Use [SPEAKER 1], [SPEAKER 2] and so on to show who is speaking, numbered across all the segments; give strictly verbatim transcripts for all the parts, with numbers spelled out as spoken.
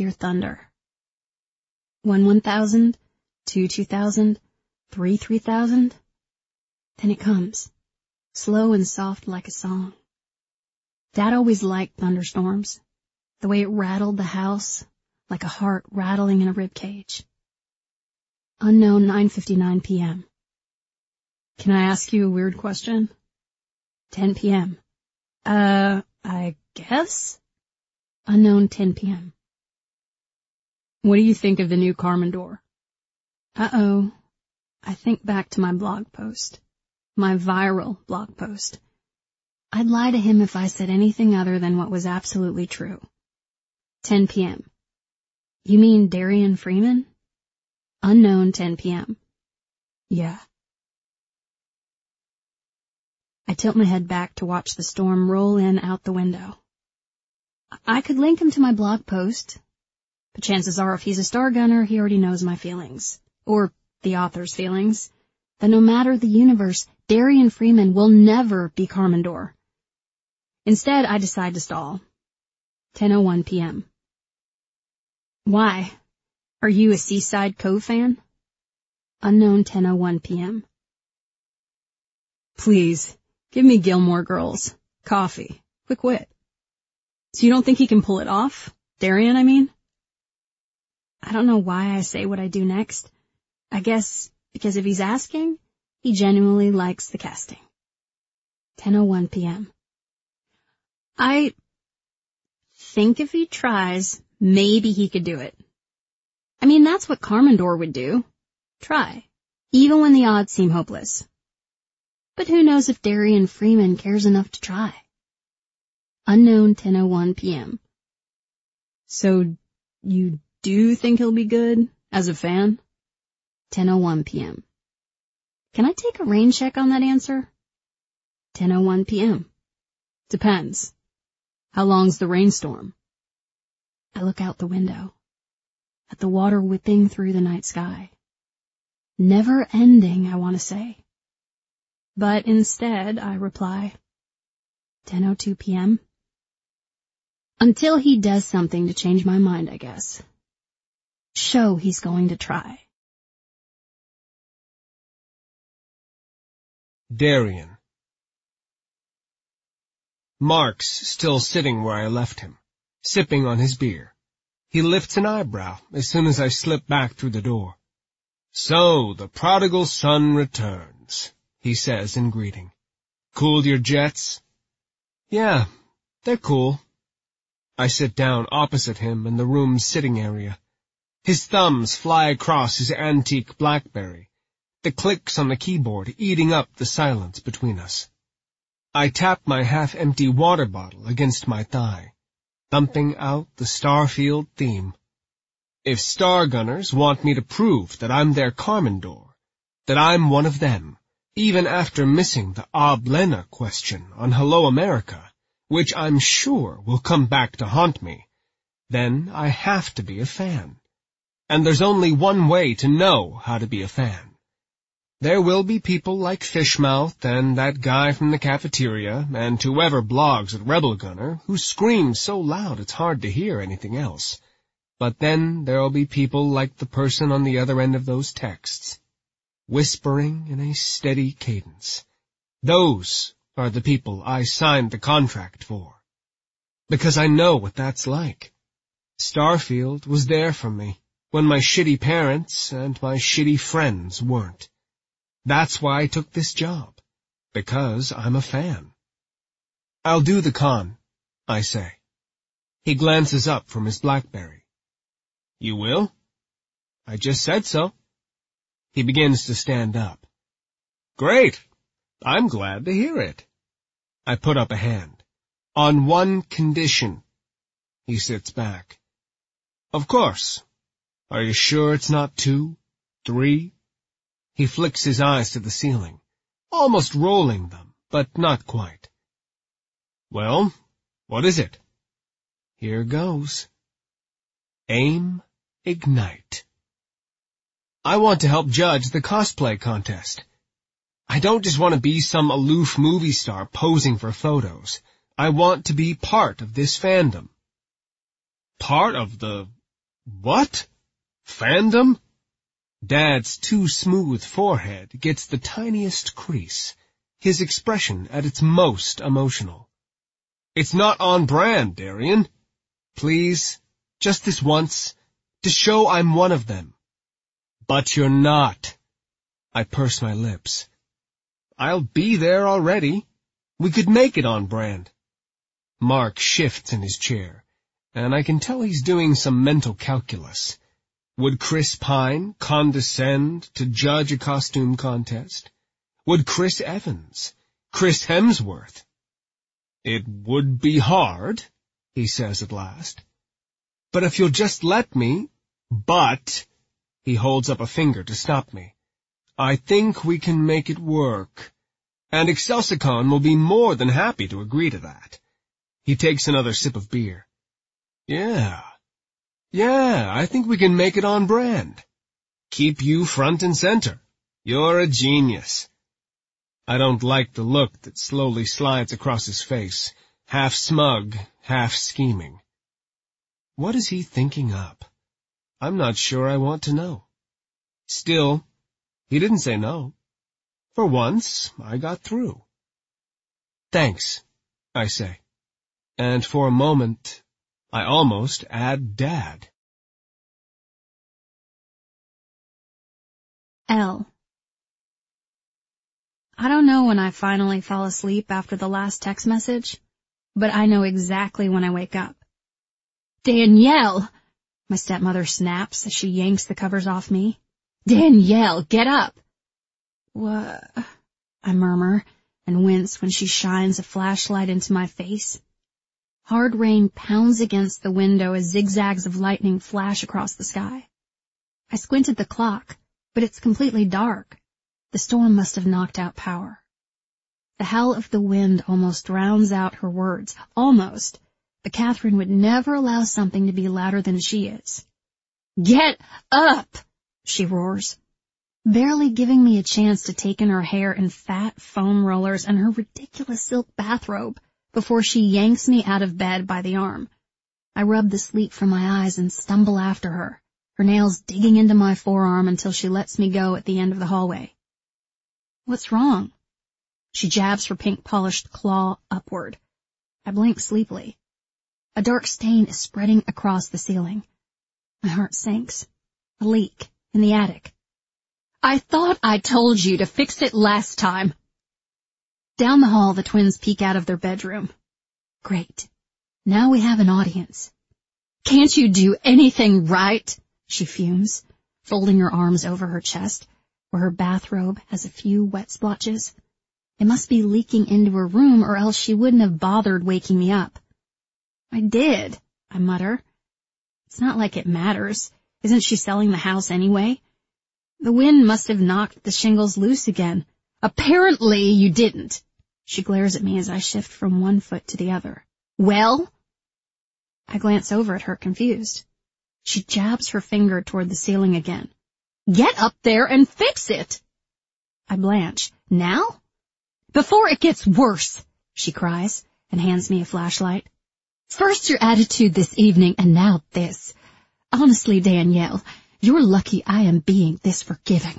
[SPEAKER 1] hear thunder. One one thousand, two two thousand, three three thousand. Then it comes, slow and soft like a song. Dad always liked thunderstorms, the way it rattled the house, like a heart rattling in a rib cage. Unknown nine fifty-nine p.m. Can I ask you a weird question? ten p.m. Uh, I guess? Unknown ten p.m. What do you think of the new Carmendor? Uh-oh. I think back to my blog post. My viral blog post. I'd lie to him if I said anything other than what was absolutely true. ten p.m. You mean Darian Freeman? Unknown ten p.m. Yeah. I tilt my head back to watch the storm roll in out the window. I could link him to my blog post, but chances are if he's a star gunner, he already knows my feelings, or the author's feelings, that no matter the universe, Darian Freeman will never be Carmendor. Instead, I decide to stall. ten oh one p.m. Why? Are you a Seaside Cove fan? Unknown ten oh one p.m. Please, give me Gilmore Girls. Coffee. Quick wit. So you don't think he can pull it off? Darian, I mean? I don't know why I say what I do next. I guess because if he's asking, he genuinely likes the casting. ten oh one p.m. I think if he tries, maybe he could do it. I mean, that's what Carmendor would do. Try, even when the odds seem hopeless. But who knows if Darian Freeman cares enough to try? Unknown ten oh one p.m. So, you do think he'll be good, as a fan? ten oh one p.m. Can I take a rain check on that answer? ten oh one p.m. Depends. How long's the rainstorm? I look out the window, at the water whipping through the night sky. Never ending, I want to say. But instead, I reply, ten oh two p.m. Until he does something to change my mind, I guess. Show he's going to try.
[SPEAKER 2] Darian. Mark's still sitting where I left him, sipping on his beer. He lifts an eyebrow as soon as I slip back through the door. So, the prodigal son returns, he says in greeting. Cooled your jets? Yeah, they're cool. I sit down opposite him in the room's sitting area. His thumbs fly across his antique BlackBerry, the clicks on the keyboard eating up the silence between us. I tap my half-empty water bottle against my thigh, thumping out the Starfield theme. If Stargunners want me to prove that I'm their Carmendor, that I'm one of them, even after missing the Oblena question on Hello America, which I'm sure will come back to haunt me, then I have to be a fan. And there's only one way to know how to be a fan. There will be people like Fishmouth and that guy from the cafeteria and whoever blogs at Rebel Gunner who scream so loud it's hard to hear anything else. But then there'll be people like the person on the other end of those texts, whispering in a steady cadence. Those are the people I signed the contract for. Because I know what that's like. Starfield was there for me when my shitty parents and my shitty friends weren't. That's why I took this job, because I'm a fan. I'll do the con, I say. He glances up from his BlackBerry. You will? I just said so. He begins to stand up. Great. I'm glad to hear it. I put up a hand. On one condition. He sits back. Of course. Are you sure it's not two? Three? He flicks his eyes to the ceiling, almost rolling them, but not quite. Well, what is it? Here goes. Aim, ignite. I want to help judge the cosplay contest. I don't just want to be some aloof movie star posing for photos. I want to be part of this fandom. Part of the What? Fandom? Dad's too smooth forehead gets the tiniest crease, his expression at its most emotional. It's not on brand, Darian. Please, just this once, to show I'm one of them. But you're not. I purse my lips. I'll be there already. We could make it on brand. Mark shifts in his chair, and I can tell he's doing some mental calculus. Would Chris Pine condescend to judge a costume contest? Would Chris Evans? Chris Hemsworth? It would be hard, he says at last. But if you'll just let me, but, he holds up a finger to stop me. I think we can make it work, and Excelsicon will be more than happy to agree to that. He takes another sip of beer. Yeah, yeah, I think we can make it on brand. Keep you front and center. You're a genius. I don't like the look that slowly slides across his face, half smug, half scheming. What is he thinking up? I'm not sure I want to know. Still, he didn't say no. For once, I got through. Thanks, I say. And for a moment, I almost add Dad.
[SPEAKER 1] L. I don't know when I finally fall asleep after the last text message, but I know exactly when I wake up. Danielle! My stepmother snaps as she yanks the covers off me. Danielle, get up! What? I murmur and wince when she shines a flashlight into my face. Hard rain pounds against the window as zigzags of lightning flash across the sky. I squint at the clock, but it's completely dark. The storm must have knocked out power. The howl of the wind almost drowns out her words. Almost. But Catherine would never allow something to be louder than she is. Get up! She roars, barely giving me a chance to take in her hair in fat foam rollers and her ridiculous silk bathrobe before she yanks me out of bed by the arm. I rub the sleep from my eyes and stumble after her, her nails digging into my forearm until she lets me go at the end of the hallway. What's wrong? She jabs her pink-polished claw upward. I blink sleepily. A dark stain is spreading across the ceiling. My heart sinks. A leak in the attic. I thought I told you to fix it last time. Down the hall, the twins peek out of their bedroom. Great. Now we have an audience. Can't you do anything right? She fumes, folding her arms over her chest, where her bathrobe has a few wet splotches. It must be leaking into her room, or else she wouldn't have bothered waking me up. I did, I mutter. It's not like it matters. Isn't she selling the house anyway? The wind must have knocked the shingles loose again. Apparently you didn't. She glares at me as I shift from one foot to the other. Well? I glance over at her, confused. She jabs her finger toward the ceiling again. Get up there and fix it! I blanch. Now? Before it gets worse, she cries, and hands me a flashlight. First your attitude this evening, and now this. Honestly, Danielle, you're lucky I am being this forgiving.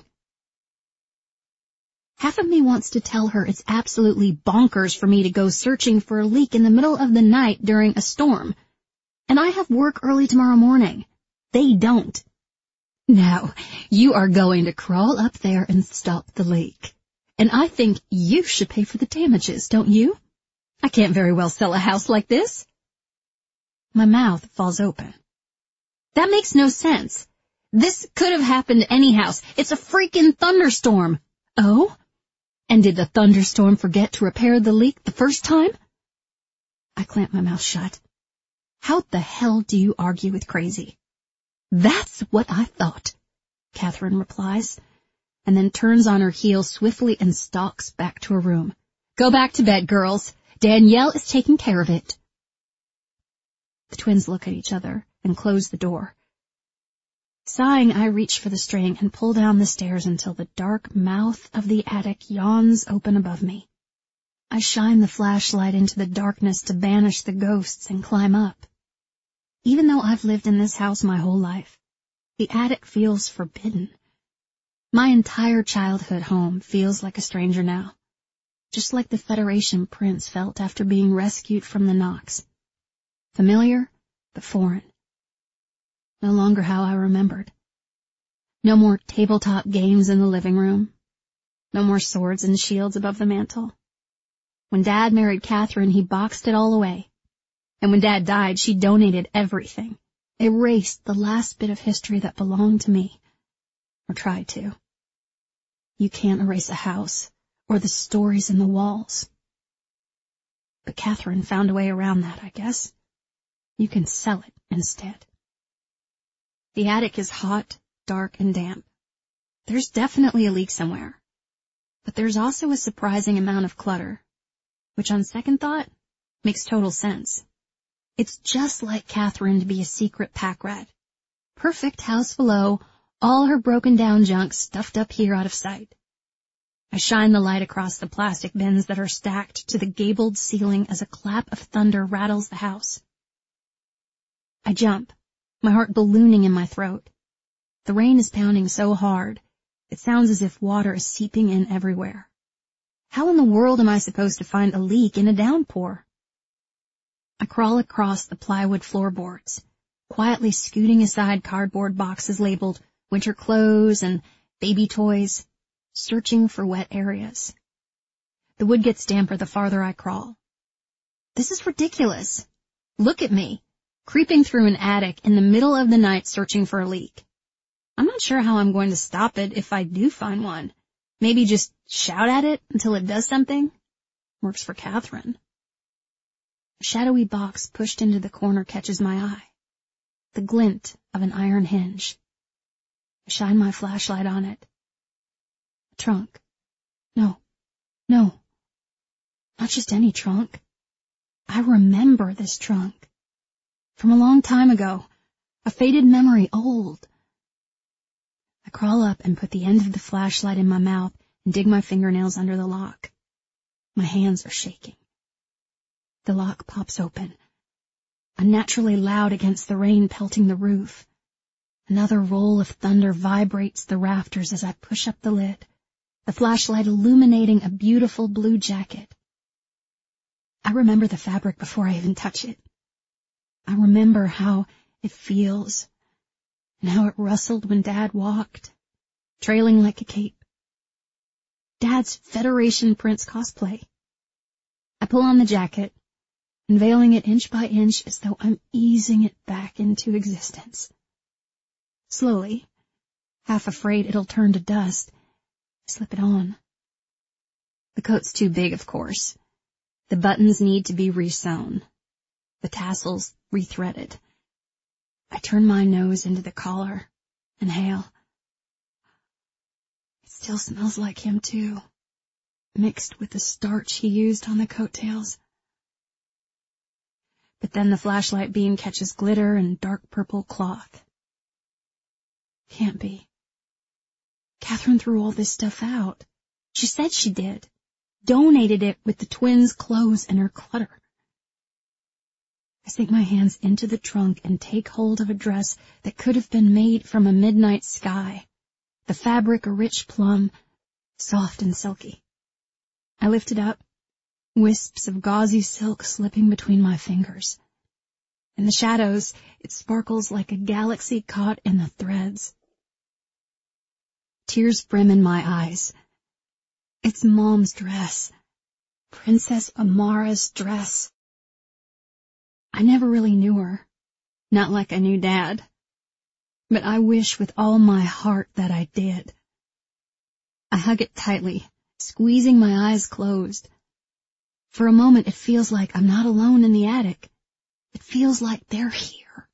[SPEAKER 1] Half of me wants to tell her it's absolutely bonkers for me to go searching for a leak in the middle of the night during a storm. And I have work early tomorrow morning. They don't. Now, you are going to crawl up there and stop the leak. And I think you should pay for the damages, don't you? I can't very well sell a house like this. My mouth falls open. That makes no sense. This could have happened to any house. It's a freaking thunderstorm. Oh? And did the thunderstorm forget to repair the leak the first time? I clamp my mouth shut. How the hell do you argue with crazy? That's what I thought, Catherine replies, and then turns on her heel swiftly and stalks back to her room. Go back to bed, girls. Danielle is taking care of it. The twins look at each other and close the door. Sighing, I reach for the string and pull down the stairs until the dark mouth of the attic yawns open above me. I shine the flashlight into the darkness to banish the ghosts and climb up. Even though I've lived in this house my whole life, the attic feels forbidden. My entire childhood home feels like a stranger now, just like the Federation prince felt after being rescued from the Nox. Familiar, but foreign. No longer how I remembered. No more tabletop games in the living room. No more swords and shields above the mantel. When Dad married Catherine, he boxed it all away. And when Dad died, she donated everything, erased the last bit of history that belonged to me, or tried to. You can't erase a house or the stories in the walls. But Catherine found a way around that, I guess. You can sell it instead. The attic is hot, dark, and damp. There's definitely a leak somewhere. But there's also a surprising amount of clutter, which on second thought makes total sense. It's just like Catherine to be a secret pack rat. Perfect house below, all her broken down junk stuffed up here out of sight. I shine the light across the plastic bins that are stacked to the gabled ceiling as a clap of thunder rattles the house. I jump, my heart ballooning in my throat. The rain is pounding so hard, it sounds as if water is seeping in everywhere. How in the world am I supposed to find a leak in a downpour? I crawl across the plywood floorboards, quietly scooting aside cardboard boxes labeled winter clothes and baby toys, searching for wet areas. The wood gets damper the farther I crawl. This is ridiculous. Look at me, creeping through an attic in the middle of the night searching for a leak. I'm not sure how I'm going to stop it if I do find one. Maybe just shout at it until it does something? Works for Catherine. A shadowy box pushed into the corner catches my eye. The glint of an iron hinge. I shine my flashlight on it. A trunk. No, no. Not just any trunk. I remember this trunk. From a long time ago. A faded memory, old. I crawl up and put the end of the flashlight in my mouth and dig my fingernails under the lock. My hands are shaking. The lock pops open, unnaturally loud against the rain pelting the roof. Another roll of thunder vibrates the rafters as I push up the lid, the flashlight illuminating a beautiful blue jacket. I remember the fabric before I even touch it. I remember how it feels and how it rustled when Dad walked, trailing like a cape. Dad's Federation Prince cosplay. I pull on the jacket, unveiling it inch by inch as though I'm easing it back into existence. Slowly, half afraid it'll turn to dust, I slip it on. The coat's too big, of course. The buttons need to be resewn, the tassels rethreaded. I turn my nose into the collar, inhale. It still smells like him, too, mixed with the starch he used on the coattails. But then the flashlight beam catches glitter and dark purple cloth. Can't be. Catherine threw all this stuff out. She said she did. Donated it with the twins' clothes and her clutter. I sink my hands into the trunk and take hold of a dress that could have been made from a midnight sky, the fabric a rich plum, soft and silky. I lift it up, wisps of gauzy silk slipping between my fingers. In the shadows, it sparkles like a galaxy caught in the threads. Tears brim in my eyes. It's Mom's dress. Princess Amara's dress. I never really knew her, not like I knew Dad, but I wish with all my heart that I did. I hug it tightly, squeezing my eyes closed. For a moment it feels like I'm not alone in the attic. It feels like they're here.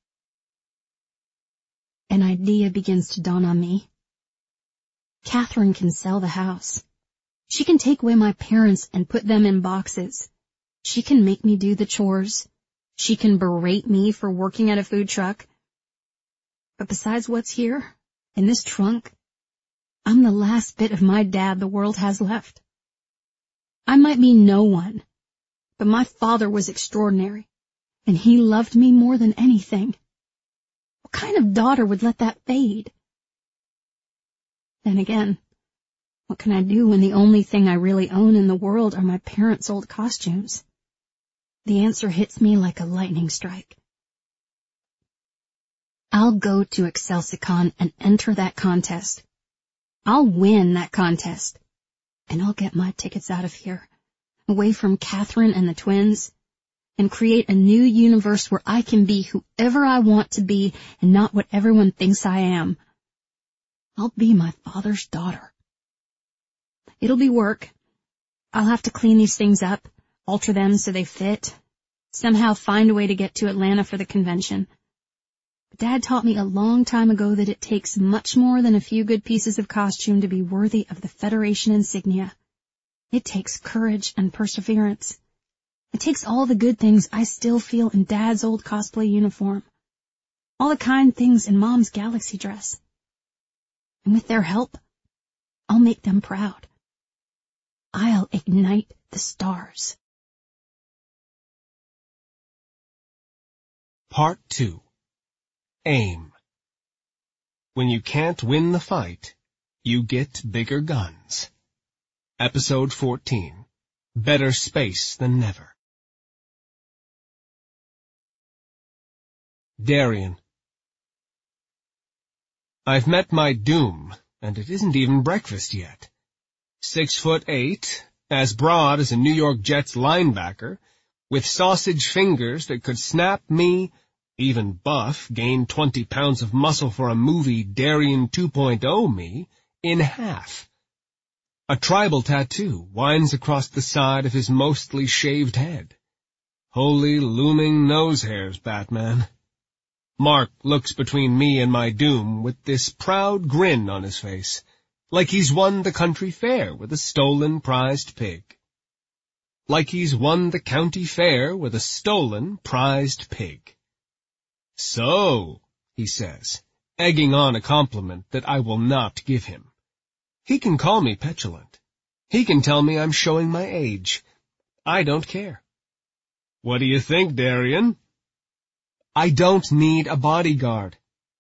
[SPEAKER 1] An idea begins to dawn on me. Catherine can sell the house. She can take away my parents and put them in boxes. She can make me do the chores. She can berate me for working at a food truck. But besides what's here, in this trunk, I'm the last bit of my dad the world has left. I might be no one, but my father was extraordinary, and he loved me more than anything. What kind of daughter would let that fade? Then again, what can I do when the only thing I really own in the world are my parents' old costumes? The answer hits me like a lightning strike. I'll go to Excelsicon and enter that contest. I'll win that contest. And I'll get my tickets out of here, away from Catherine and the twins, and create a new universe where I can be whoever I want to be and not what everyone thinks I am. I'll be my father's daughter. It'll be work. I'll have to clean these things up, alter them so they fit, somehow find a way to get to Atlanta for the convention. But Dad taught me a long time ago that it takes much more than a few good pieces of costume to be worthy of the Federation insignia. It takes courage and perseverance. It takes all the good things I still feel in Dad's old cosplay uniform, all the kind things in Mom's galaxy dress. And with their help, I'll make them proud. I'll ignite the stars.
[SPEAKER 2] Part two. Aim. When you can't win the fight, you get bigger guns. Episode fourteen. Better space than never. Darian. I've met my doom, and it isn't even breakfast yet. Six foot eight, as broad as a New York Jets linebacker, with sausage fingers that could snap me, even buff, gain twenty pounds of muscle for a movie Darian two point oh me, in half. A tribal tattoo winds across the side of his mostly shaved head. Holy looming nose hairs, Batman. Mark looks between me and my doom with this proud grin on his face, like he's won the country fair with a stolen prized pig. Like he's won the county fair with a stolen prized pig. So, he says, egging on a compliment that I will not give him. He can call me petulant. He can tell me I'm showing my age. I don't care. What do you think, Darian? I don't need a bodyguard,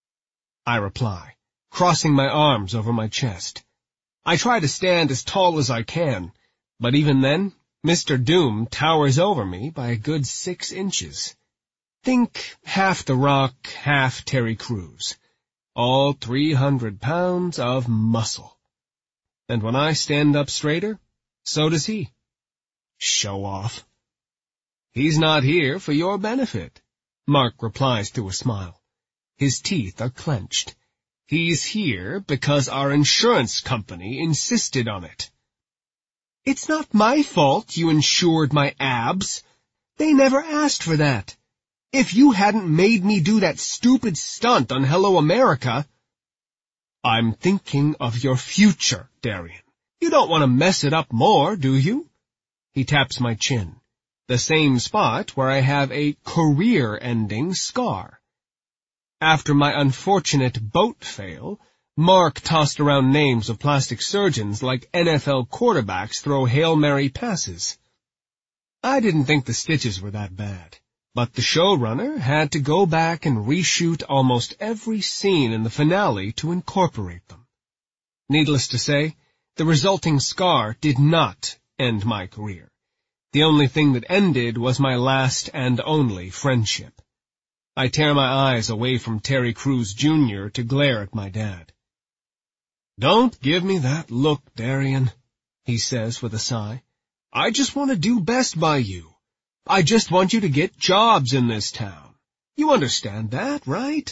[SPEAKER 2] I reply, crossing my arms over my chest. I try to stand as tall as I can, but even then, Mister Doom towers over me by a good six inches. Think half The Rock, half Terry Crews. All three hundred pounds of muscle. And when I stand up straighter, so does he. Show off. He's not here for your benefit, Mark replies through a smile. His teeth are clenched. He's here because our insurance company insisted on it. It's not my fault you insured my abs. They never asked for that. If you hadn't made me do that stupid stunt on Hello America... I'm thinking of your future, Darian. You don't want to mess it up more, do you? He taps my chin, the same spot where I have a career-ending scar. After my unfortunate boat fail, Mark tossed around names of plastic surgeons like N F L quarterbacks throw Hail Mary passes. I didn't think the stitches were that bad, but the showrunner had to go back and reshoot almost every scene in the finale to incorporate them. Needless to say, the resulting scar did not end my career. The only thing that ended was my last and only friendship. I tear my eyes away from Terry Crews Junior to glare at my dad. Don't give me that look, Darian, he says with a sigh. I just want to do best by you. I just want you to get jobs in this town. You understand that, right?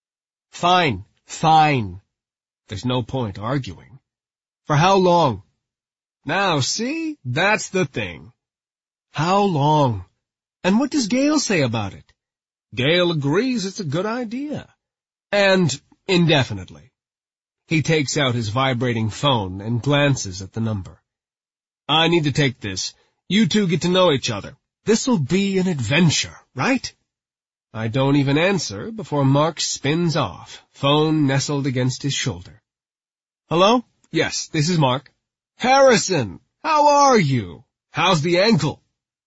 [SPEAKER 2] Fine, fine. There's no point arguing. For how long? Now, see, that's the thing. How long? And what does Gail say about it? Gail agrees it's a good idea. And indefinitely. He takes out his vibrating phone and glances at the number. I need to take this. You two get to know each other. This'll be an adventure, right? I don't even answer before Mark spins off, phone nestled against his shoulder. Hello? Yes, this is Mark. Harrison, how are you? How's the ankle?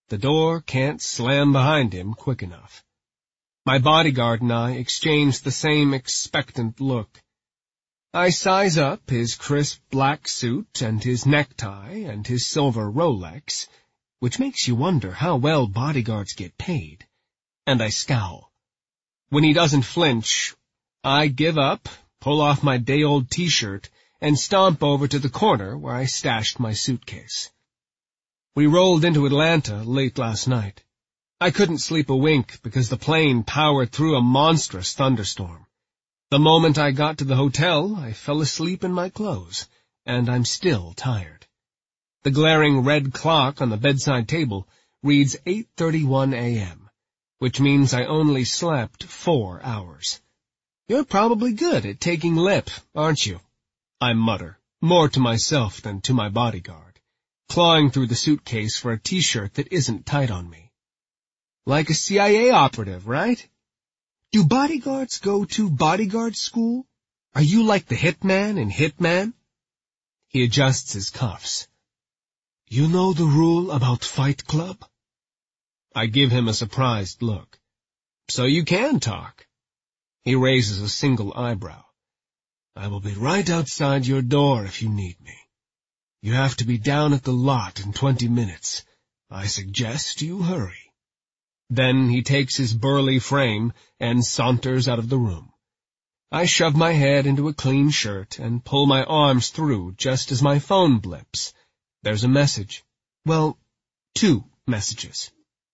[SPEAKER 2] The door can't slam behind him quick enough. My bodyguard and I exchange the same expectant look. I size up his crisp black suit and his necktie and his silver Rolex, which makes you wonder how well bodyguards get paid, and I scowl. When he doesn't flinch, I give up, pull off my day-old t-shirt, and stomp over to the corner where I stashed my suitcase. We rolled into Atlanta late last night. I couldn't sleep a wink because the plane powered through a monstrous thunderstorm. The moment I got to the hotel, I fell asleep in my clothes, and I'm still tired. The glaring red clock on the bedside table reads eight thirty-one a m, which means I only slept four hours. You're probably good at taking lip, aren't you? I mutter, more to myself than to my bodyguard, clawing through the suitcase for a t-shirt that isn't tight on me. Like a C I A operative, right? Do bodyguards go to bodyguard school? Are you like the hitman in Hitman? He adjusts his cuffs. You know the rule about Fight Club? I give him a surprised look. So you can talk. He raises a single eyebrow. I will be right outside your door if you need me. You have to be down at the lot in twenty minutes. I suggest you hurry. Then he takes his burly frame and saunters out of the room. I shove my head into a clean shirt and pull my arms through just as my phone blips. There's a message. Well, two messages.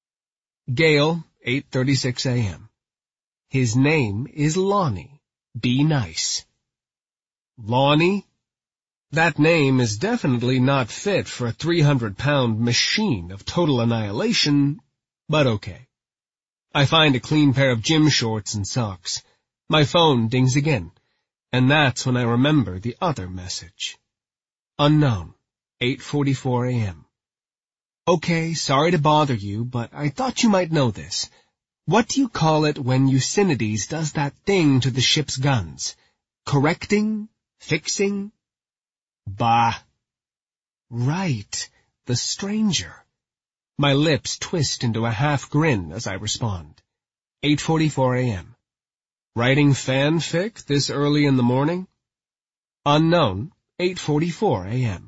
[SPEAKER 2] Gale, eight thirty-six a m His name is Lonnie. Be nice. Lonnie? That name is definitely not fit for a three hundred pound machine of total annihilation, but okay. I find a clean pair of gym shorts and socks. My phone dings again, and that's when I remember the other message. Unknown, eight forty-four a m Okay, sorry to bother you, but I thought you might know this. What do you call it when Eusinides does that thing to the ship's guns? Correcting? Fixing? Bah. Right, the stranger. My lips twist into a half grin as I respond. eight forty-four a m Writing fanfic this early in the morning? Unknown, eight forty-four a m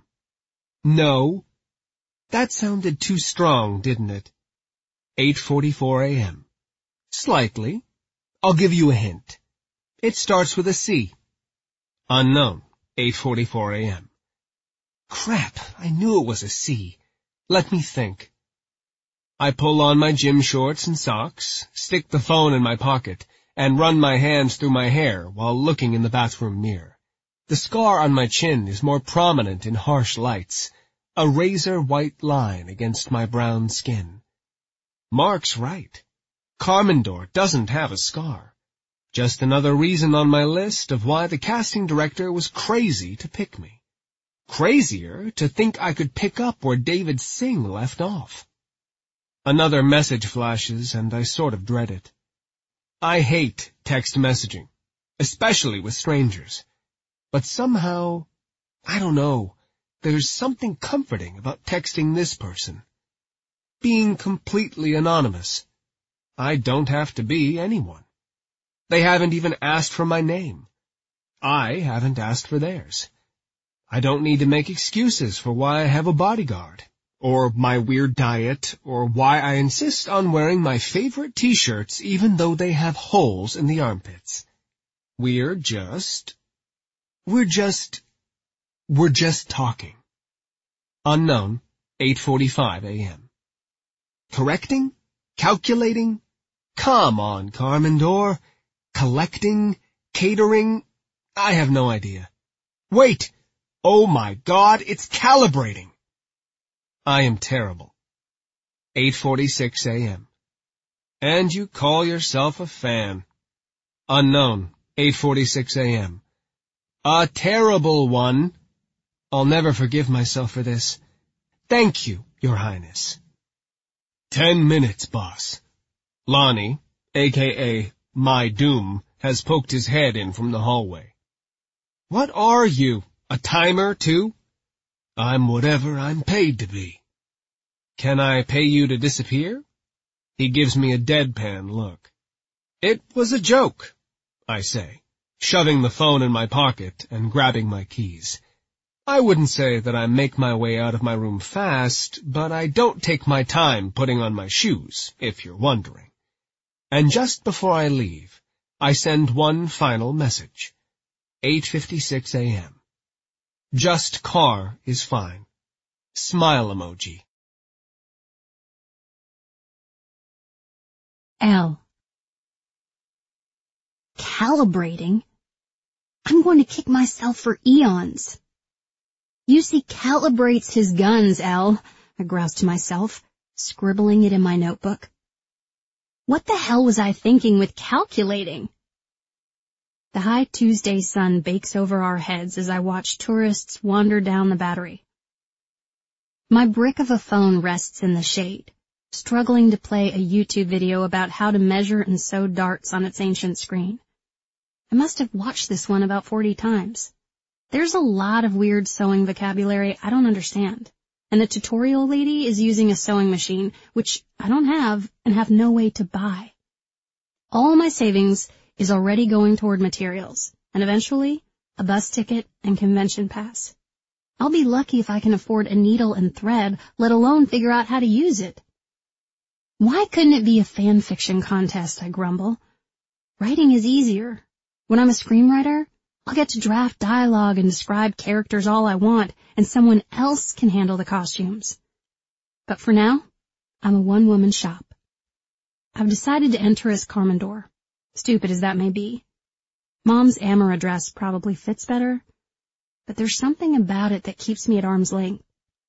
[SPEAKER 2] No. That sounded too strong, didn't it? eight forty-four a m Slightly. I'll give you a hint. It starts with a C. Unknown, eight forty-four a m Crap, I knew it was a C. Let me think. I pull on my gym shorts and socks, stick the phone in my pocket, and run my hands through my hair while looking in the bathroom mirror. The scar on my chin is more prominent in harsh lights, a razor-white line against my brown skin. Mark's right. Carmendor doesn't have a scar. Just another reason on my list of why the casting director was crazy to pick me. Crazier to think I could pick up where David Singh left off. Another message flashes, and I sort of dread it. I hate text messaging, especially with strangers. But somehow, I don't know, there's something comforting about texting this person. Being completely anonymous. I don't have to be anyone. They haven't even asked for my name. I haven't asked for theirs. I don't need to make excuses for why I have a bodyguard, or my weird diet, or why I insist on wearing my favorite t-shirts even though they have holes in the armpits. We're just... We're just... We're just talking. Unknown, eight forty-five a m Correcting? Calculating? Come on, Carmendor. Collecting? Catering? I have no idea. Wait! Oh my God, it's calibrating! I am terrible. eight forty-six a m And you call yourself a fan. Unknown, eight forty-six a m A terrible one. I'll never forgive myself for this. Thank you, Your Highness. Ten minutes, boss. Lonnie, a k a. My Doom, has poked his head in from the hallway. What are you, a timer, too? I'm whatever I'm paid to be. Can I pay you to disappear? He gives me a deadpan look. It was a joke, I say, shoving the phone in my pocket and grabbing my keys. I wouldn't say that I make my way out of my room fast, but I don't take my time putting on my shoes, if you're wondering. And just before I leave, I send one final message. eight fifty-six a.m. Just car is fine. Smile emoji.
[SPEAKER 1] L. Calibrating? I'm going to kick myself for eons. U C calibrates his guns, L, I groused to myself, scribbling it in my notebook. What the hell was I thinking with calculating? The high Tuesday sun bakes over our heads as I watch tourists wander down the Battery. My brick of a phone rests in the shade, struggling to play a YouTube video about how to measure and sew darts on its ancient screen. I must have watched this one about forty times. There's a lot of weird sewing vocabulary I don't understand, and the tutorial lady is using a sewing machine, which I don't have and have no way to buy. All my savings is already going toward materials, and eventually, a bus ticket and convention pass. I'll be lucky if I can afford a needle and thread, let alone figure out how to use it. Why couldn't it be a fan fiction contest, I grumble. Writing is easier. When I'm a screenwriter, I'll get to draft dialogue and describe characters all I want, and someone else can handle the costumes. But for now, I'm a one-woman shop. I've decided to enter as Carmendor, stupid as that may be. Mom's Amara dress probably fits better, but there's something about it that keeps me at arm's length.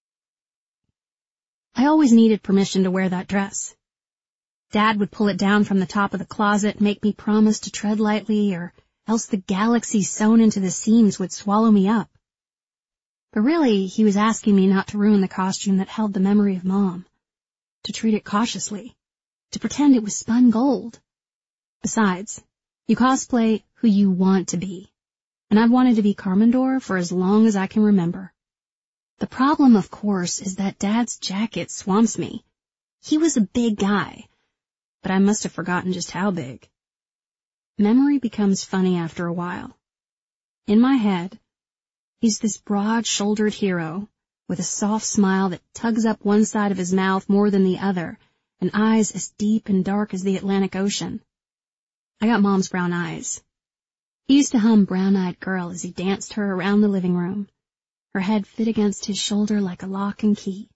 [SPEAKER 1] I always needed permission to wear that dress. Dad would pull it down from the top of the closet and make me promise to tread lightly, or else the galaxy sewn into the seams would swallow me up. But really, he was asking me not to ruin the costume that held the memory of Mom, to treat it cautiously, to pretend it was spun gold. Besides, you cosplay who you want to be, and I've wanted to be Carmendor for as long as I can remember. The problem, of course, is that Dad's jacket swamps me. He was a big guy, but I must have forgotten just how big. Memory becomes funny after a while. In my head, he's this broad-shouldered hero with a soft smile that tugs up one side of his mouth more than the other, and eyes as deep and dark as the Atlantic Ocean. I got Mom's brown eyes. He used to hum Brown-Eyed Girl as he danced her around the living room, her head fit against his shoulder like a lock and key.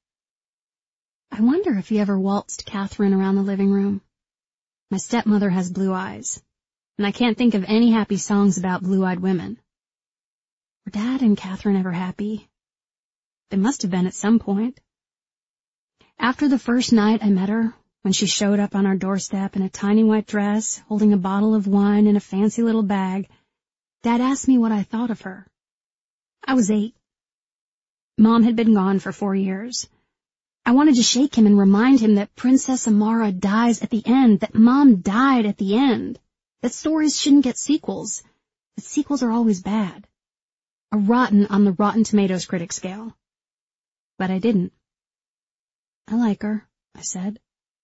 [SPEAKER 1] I wonder if he ever waltzed Catherine around the living room. My stepmother has blue eyes, and I can't think of any happy songs about blue-eyed women. Were Dad and Catherine ever happy? They must have been at some point. After the first night I met her, when she showed up on our doorstep in a tiny white dress, holding a bottle of wine in a fancy little bag, Dad asked me what I thought of her. I was eight. Mom had been gone for four years. I wanted to shake him and remind him that Princess Amara dies at the end, that Mom died at the end, that stories shouldn't get sequels, that sequels are always bad. A rotten on the Rotten Tomatoes critic scale. But I didn't. I like her, I said.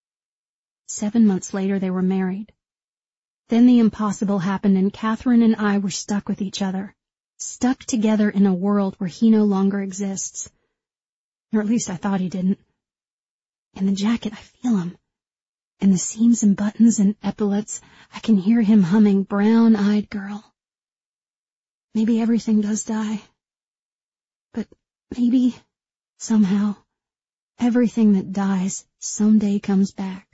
[SPEAKER 1] Seven months later they were married. Then the impossible happened and Catherine and I were stuck with each other, stuck together in a world where he no longer exists. Or at least I thought he didn't. In the jacket I feel him. In the seams and buttons and epaulets I can hear him humming Brown-Eyed Girl. Maybe everything does die. But maybe, somehow, everything that dies someday comes back.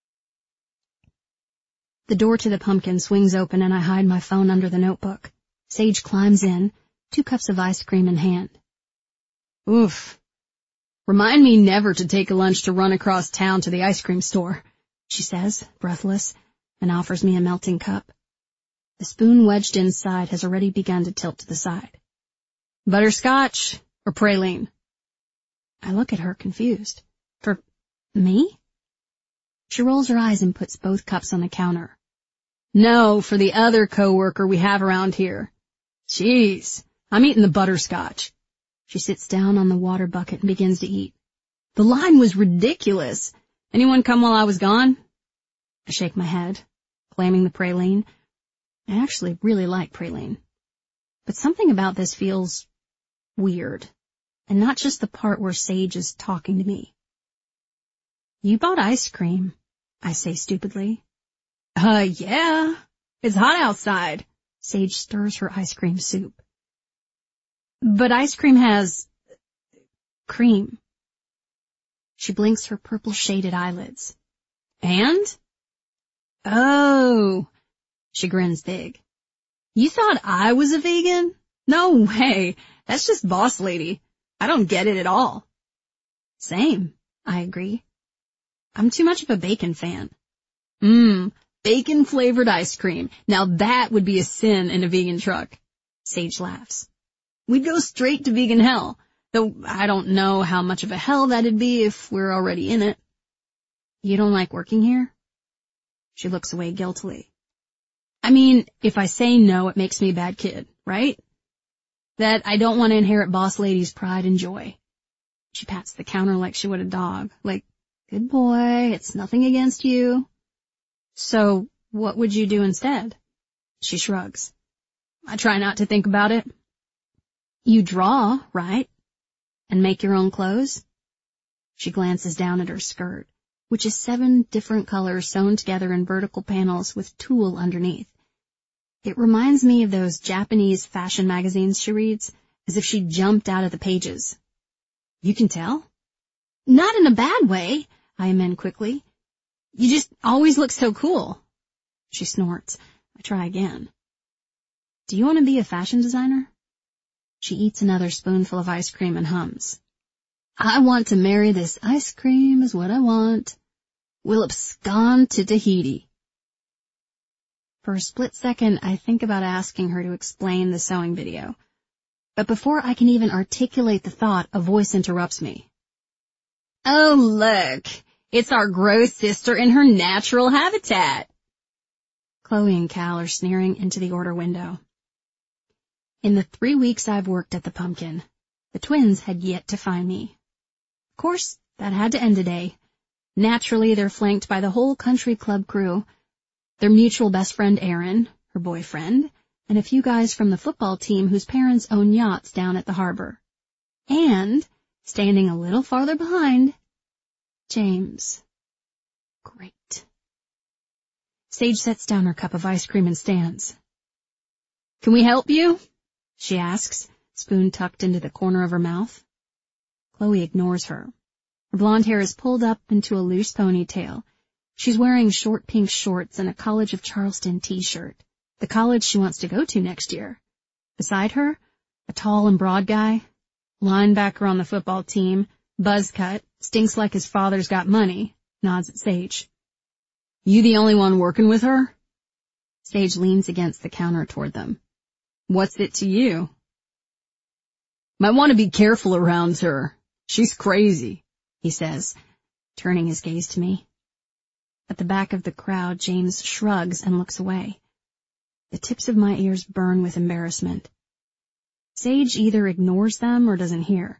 [SPEAKER 1] The door to the pumpkin swings open and I hide my phone under the notebook. Sage climbs in, two cups of ice cream in hand. Oof. Remind me never to take a lunch to run across town to the ice cream store, she says, breathless, and offers me a melting cup. The spoon wedged inside has already begun to tilt to the side. Butterscotch or praline? I look at her, confused. For me? She rolls her eyes and puts both cups on the counter. No, for the other coworker we have around here. Jeez, I'm eating the butterscotch. She sits down on the water bucket and begins to eat. The line was ridiculous. Anyone come while I was gone? I shake my head, claiming the praline. I actually really like praline. But something about this feels weird, and not just the part where Sage is talking to me. You bought ice cream, I say stupidly. Uh, yeah. It's hot outside. Sage stirs her ice cream soup. But ice cream has cream. She blinks her purple shaded eyelids. And? Oh, she grins big. You thought I was a vegan? No way. That's just boss lady. I don't get it at all. Same, I agree. I'm too much of a bacon fan. Mmm, bacon-flavored ice cream. Now that would be a sin in a vegan truck. Sage laughs. We'd go straight to vegan hell, though I don't know how much of a hell that'd be if we're already in it. You don't like working here? She looks away guiltily. I mean, if I say no, it makes me a bad kid, right? That I don't want to inherit boss lady's pride and joy. She pats the counter like she would a dog, like, good boy, it's nothing against you. So, what would you do instead? She shrugs. I try not to think about it. You draw, right? And make your own clothes? She glances down at her skirt, which is seven different colors sewn together in vertical panels with tulle underneath. It reminds me of those Japanese fashion magazines she reads, as if she jumped out of the pages. You can tell? Not in a bad way, I amend quickly. You just always look so cool. She snorts. I try again. Do you want to be a fashion designer? She eats another spoonful of ice cream and hums. I want to marry this ice cream is what I want. We'll abscond to Tahiti. For a split second, I think about asking her to explain the sewing video. But before I can even articulate the thought, a voice interrupts me. Oh, look. It's our gross sister in her natural habitat. Chloe and Cal are sneering into the order window. In the three weeks I've worked at the Pumpkin, the twins had yet to find me. Of course, that had to end today. Naturally, they're flanked by the whole country club crew, their mutual best friend Aaron, her boyfriend, and a few guys from the football team whose parents own yachts down at the harbor. And, standing a little farther behind, James. Great. Sage sets down her cup of ice cream and stands. Can we help you? She asks, spoon tucked into the corner of her mouth. Chloe ignores her. Her blonde hair is pulled up into a loose ponytail. She's wearing short pink shorts and a College of Charleston t-shirt, the college she wants to go to next year. Beside her, a tall and broad guy, linebacker on the football team, buzz cut, stinks like his father's got money, nods at Sage. You the only one working with her? Sage leans against the counter toward them. What's it to you? Might want to be careful around her. She's crazy, he says, turning his gaze to me. At the back of the crowd, James shrugs and looks away. The tips of my ears burn with embarrassment. Sage either ignores them or doesn't hear.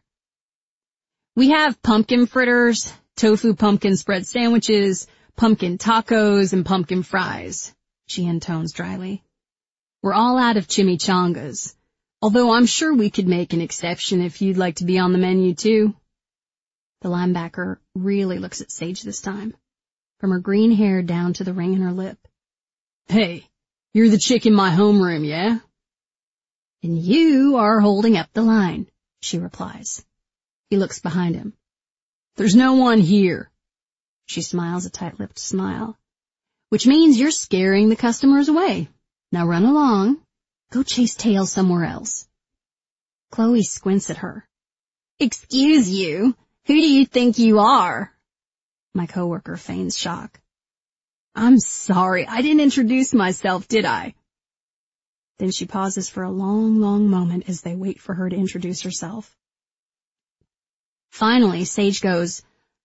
[SPEAKER 1] We have pumpkin fritters, tofu pumpkin spread sandwiches, pumpkin tacos, and pumpkin fries, she intones dryly. We're all out of chimichangas, although I'm sure we could make an exception if you'd like to be on the menu too. The linebacker really looks at Sage this time, from her green hair down to the ring in her lip. Hey, you're the chick in my homeroom, yeah? And you are holding up the line, she replies. He looks behind him. There's no one here. She smiles a tight-lipped smile. Which means you're scaring the customers away. Now run along. Go chase tails somewhere else. Chloe squints at her. Excuse you. Who do you think you are? My coworker feigns shock. I'm sorry. I didn't introduce myself, did I? Then she pauses for a long, long moment as they wait for her to introduce herself. Finally, Sage goes,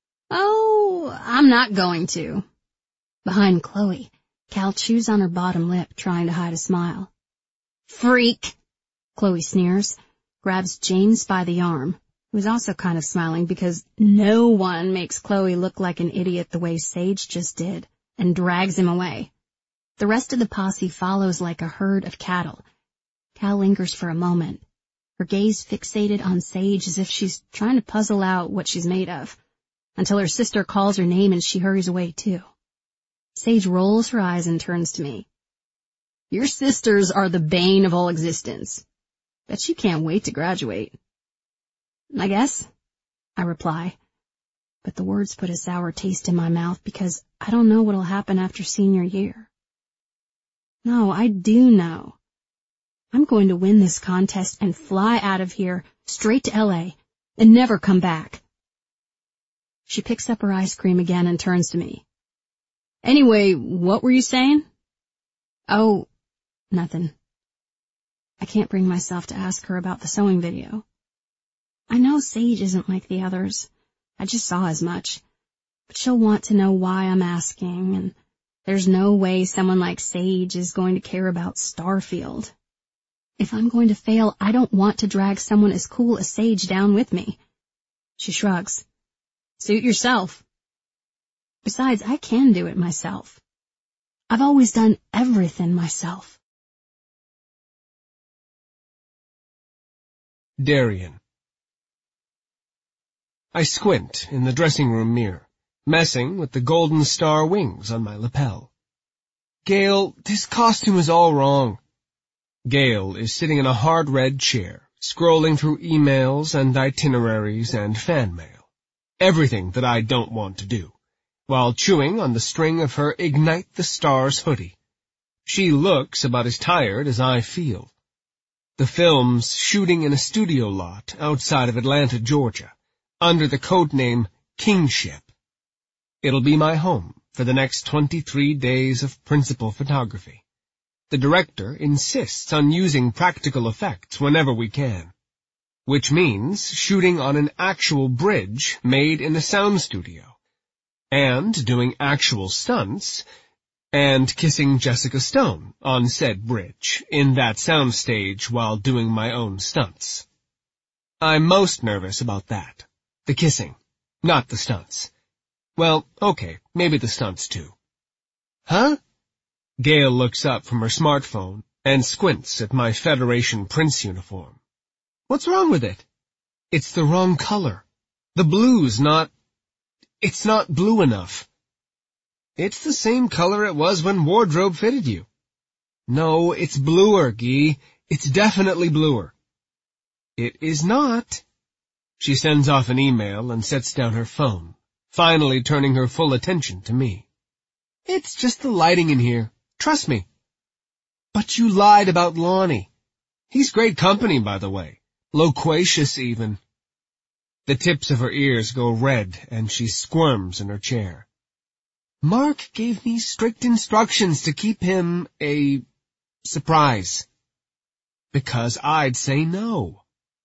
[SPEAKER 1] Oh, I'm not going to. Behind Chloe, Cal chews on her bottom lip, trying to hide a smile. Freak, Chloe sneers, grabs James by the arm, He was also kind of smiling because no one makes Chloe look like an idiot the way Sage just did, and drags him away. The rest of the posse follows like a herd of cattle. Cal lingers for a moment, her gaze fixated on Sage as if she's trying to puzzle out what she's made of, until her sister calls her name and she hurries away too. Sage rolls her eyes and turns to me. Your sisters are the bane of all existence. Bet you can't wait to graduate. I guess, I reply, but the words put a sour taste in my mouth because I don't know what'll happen after senior year. No, I do know. I'm going to win this contest and fly out of here straight to L A and never come back. She picks up her ice cream again and turns to me. Anyway, what were you saying? Oh, nothing. I can't bring myself to ask her about the sewing video. I know Sage isn't like the others. I just saw as much. But she'll want to know why I'm asking, and there's no way someone like Sage is going to care about Starfield. If I'm going to fail, I don't want to drag someone as cool as Sage down with me. She shrugs. Suit yourself. Besides, I can do it myself. I've always done everything myself.
[SPEAKER 2] Darian. I squint in the dressing room mirror, messing with the golden star wings on my lapel. Gail, this costume is all wrong. Gail is sitting in a hard red chair, scrolling through emails and itineraries and fan mail. Everything that I don't want to do, while chewing on the string of her Ignite the Stars hoodie. She looks about as tired as I feel. The film's shooting in a studio lot outside of Atlanta, Georgia, under the codename Kingship. It'll be my home for the next twenty-three days of principal photography. The director insists on using practical effects whenever we can, which means shooting on an actual bridge made in a sound studio, and doing actual stunts, and kissing Jessica Stone on said bridge in that soundstage while doing my own stunts. I'm most nervous about that. The kissing, not the stunts. Well, okay, maybe the stunts too. Huh? Gail looks up from her smartphone and squints at my Federation Prince uniform. What's wrong with it? It's the wrong color. The blue's not... It's not blue enough. It's the same color it was when wardrobe fitted you. No, it's bluer, Guy. It's definitely bluer. It is not. She sends off an email and sets down her phone, finally turning her full attention to me. It's just the lighting in here. Trust me. But you lied about Lonnie. He's great company, by the way. Loquacious, even. The tips of her ears go red, and she squirms in her chair. Mark gave me strict instructions to keep him a surprise. Because I'd say no.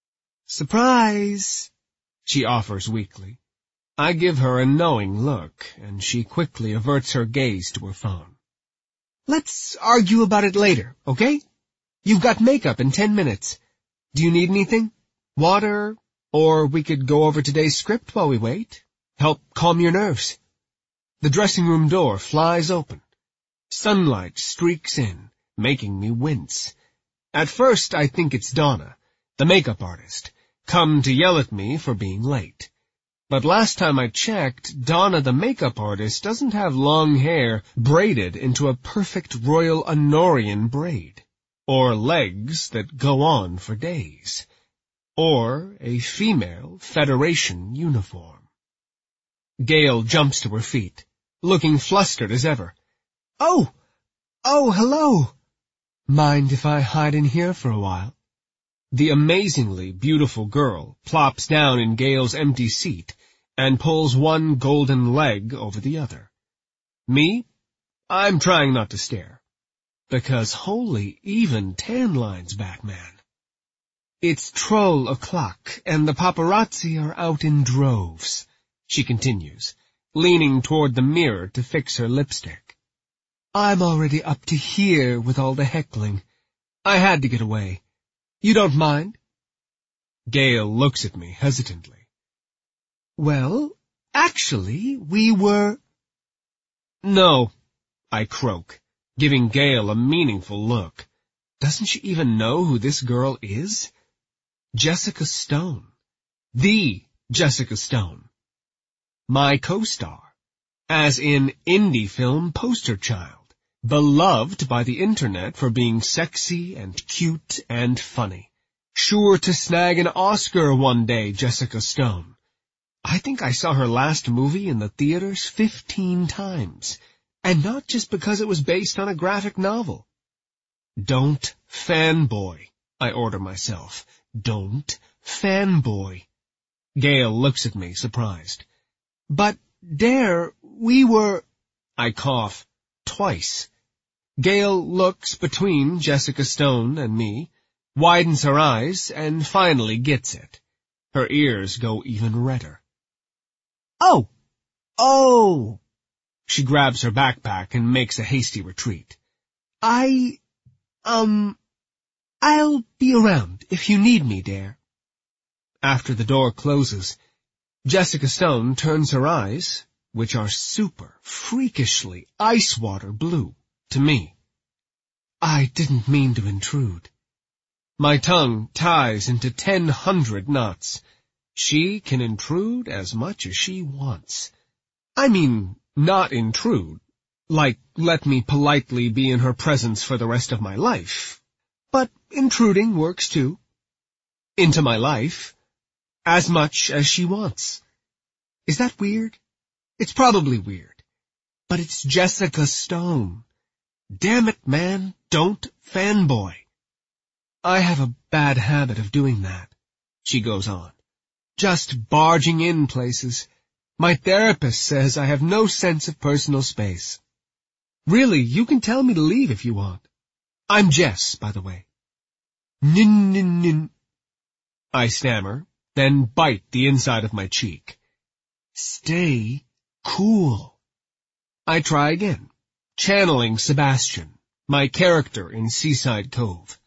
[SPEAKER 2] Surprise, she offers weakly. I give her a knowing look, and she quickly averts her gaze to her phone. Let's argue about it later, okay? You've got makeup in ten minutes. Do you need anything? Water? Or we could go over today's script while we wait. Help calm your nerves. The dressing room door flies open. Sunlight streaks in, making me wince. At first I think it's Donna, the makeup artist, come to yell at me for being late. But last time I checked, Donna the makeup artist doesn't have long hair braided into a perfect Royal Honorian braid, or legs that go on for days, or a female Federation uniform. Gail jumps to her feet, looking flustered as ever. Oh! Oh, hello! Mind if I hide in here for a while? The amazingly beautiful girl plops down in Gail's empty seat and pulls one golden leg over the other. Me? I'm trying not to stare, because holy even tan lines, Batman. It's troll o'clock, and the paparazzi are out in droves, she continues, leaning toward the mirror to fix her lipstick. I'm already up to here with all the heckling. I had to get away. You don't mind? Gail looks at me hesitantly. Well, actually, we were... No, I croak, giving Gail a meaningful look. Doesn't she even know who this girl is? Jessica Stone. The Jessica Stone. My co-star. As in indie film poster child. Beloved by the internet for being sexy and cute and funny. Sure to snag an Oscar one day, Jessica Stone. I think I saw her last movie in the theaters fifteen times. And not just because it was based on a graphic novel. Don't fanboy, I order myself. Don't fanboy. Gail looks at me, surprised. But, Dare, we were... I cough. Twice. Gail looks between Jessica Stone and me, widens her eyes, and finally gets it. Her ears go even redder. Oh! Oh! She grabs her backpack and makes a hasty retreat. I... um... I'll be around if you need me, Dare. After the door closes, Jessica Stone turns her eyes, which are super, freakishly, ice-water blue, to me. I didn't mean to intrude. My tongue ties into ten hundred knots. She can intrude as much as she wants. I mean, not intrude, like let me politely be in her presence for the rest of my life. But intruding works too. Into my life, as much as she wants. Is that weird? It's probably weird. But it's Jessica Stone. Damn it, man, don't fanboy. I have a bad habit of doing that, she goes on. Just barging in places. My therapist says I have no sense of personal space. Really, you can tell me to leave if you want. I'm Jess, by the way. Nin, nin, nin. I stammer, then bite the inside of my cheek. Stay cool. I try again, channeling Sebastian, my character in Seaside Cove.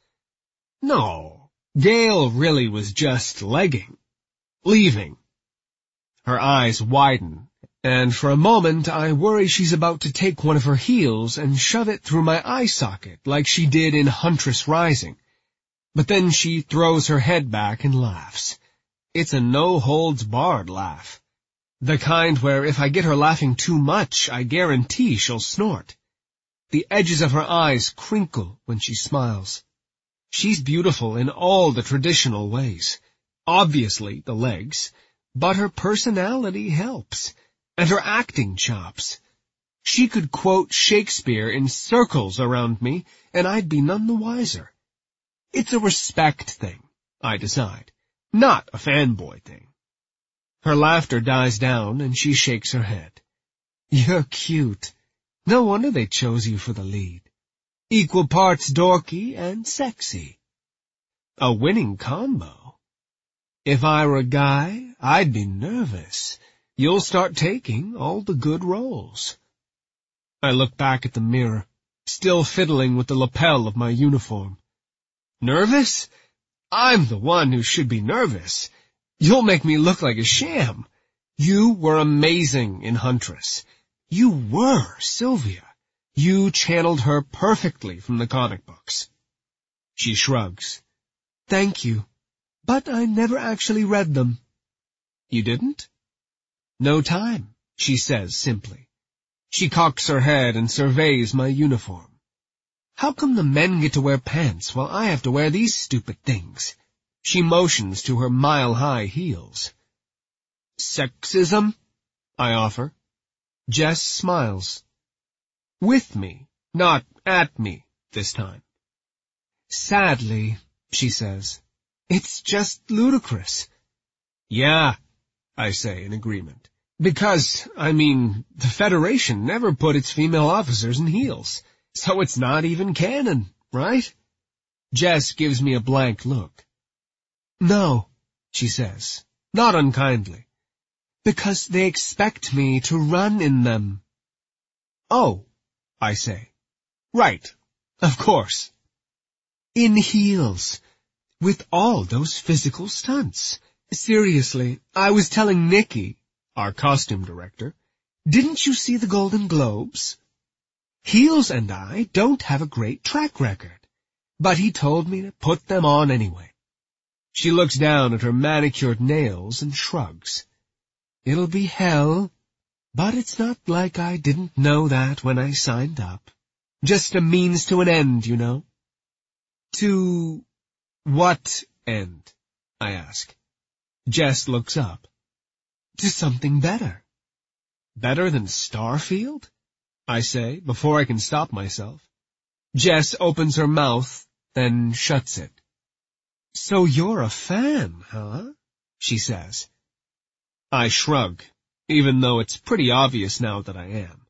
[SPEAKER 2] No, Gail really was just legging, leaving. Her eyes widen, and for a moment I worry she's about to take one of her heels and shove it through my eye socket like she did in Huntress Rising. But then she throws her head back and laughs. It's a no-holds-barred laugh. The kind where if I get her laughing too much, I guarantee she'll snort. The edges of her eyes crinkle when she smiles. She's beautiful in all the traditional ways. Obviously, the legs. But her personality helps. And her acting chops. She could quote Shakespeare in circles around me, and I'd be none the wiser. It's a respect thing, I decide. Not a fanboy thing. Her laughter dies down, and she shakes her head. You're cute. No wonder they chose you for the lead. Equal parts dorky and sexy. A winning combo. If I were a guy, I'd be nervous. You'll start taking all the good roles. I look back at the mirror, still fiddling with the lapel of my uniform. Nervous? I'm the one who should be nervous. You'll make me look like a sham. You were amazing in Huntress. You were Sylvia. You channeled her perfectly from the comic books. She shrugs. Thank you, but I never actually read them. You didn't? No time, she says simply. She cocks her head and surveys my uniform. How come the men get to wear pants while I have to wear these stupid things? She motions to her mile-high heels. Sexism? I offer. Jess smiles. With me, not at me, this time. Sadly, she says, it's just ludicrous. Yeah, I say in agreement. Because, I mean, the Federation never put its female officers in heels, so it's not even canon, right? Jess gives me a blank look. No, she says, not unkindly, because they expect me to run in them. Oh, I say. Right, of course. In heels. with all those physical stunts. Seriously, I was telling Nikki, our costume director, didn't you see the Golden Globes? Heels and I don't have a great track record, but he told me to put them on anyway. She looks down at her manicured nails and shrugs. It'll be hell, but it's not like I didn't know that when I signed up. Just a means to an end, you know. To what end? I ask. Jess looks up. To something better. Better than Starfield? I say, before I can stop myself. Jess opens her mouth, then shuts it. So you're a fan, huh? She says. I shrug, even though it's pretty obvious now that I am.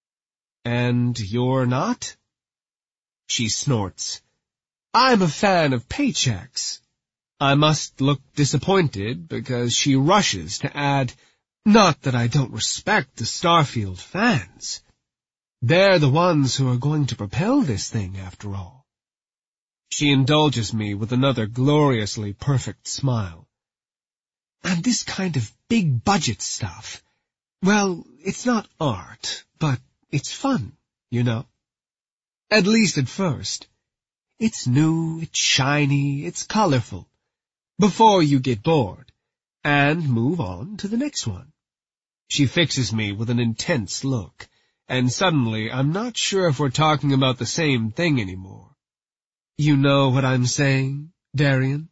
[SPEAKER 2] And you're not? She snorts. I'm a fan of paychecks. I must look disappointed because she rushes to add, not that I don't respect the Starfield fans. They're the ones who are going to propel this thing, after all. She indulges me with another gloriously perfect smile. And this kind of big-budget stuff, well, it's not art, but it's fun, you know. At least at first. It's new, it's shiny, it's colorful. Before you get bored, and move on to the next one. She fixes me with an intense look. And suddenly, I'm not sure if we're talking about the same thing anymore. You know what I'm saying, Darian?